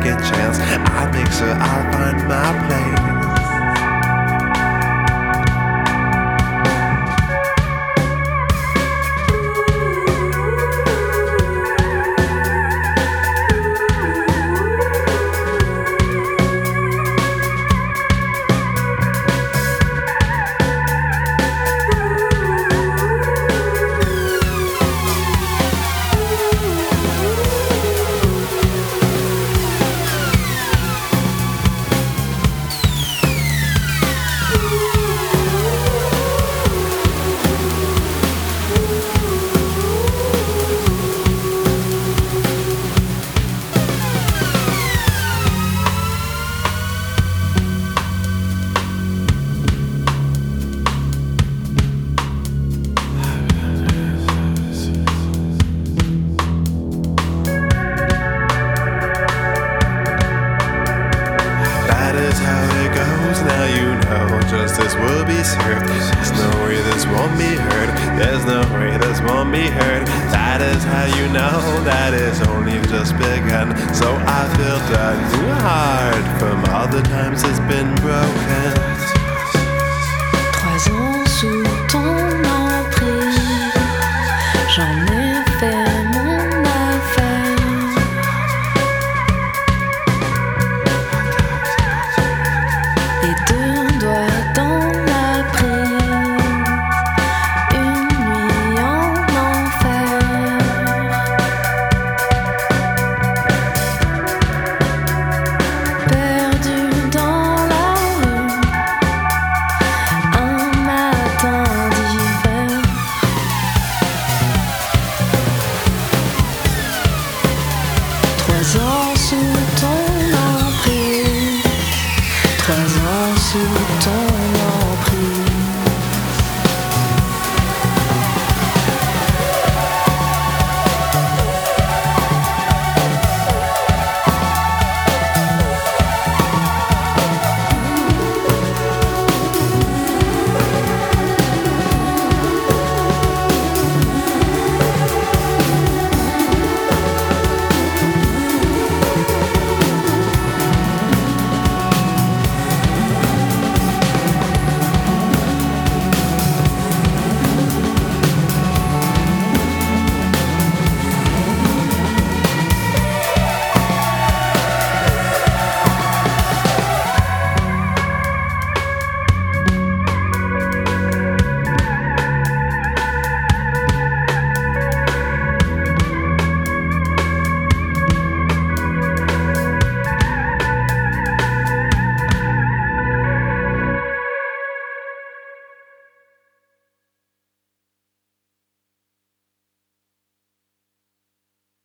second chance. I make sure I find my place. Now you know justice will be served. There's no way this won't be heard. There's no way this won't be heard. That is how you know that it's only just begun. So I feel done hard from all the times it's been broken.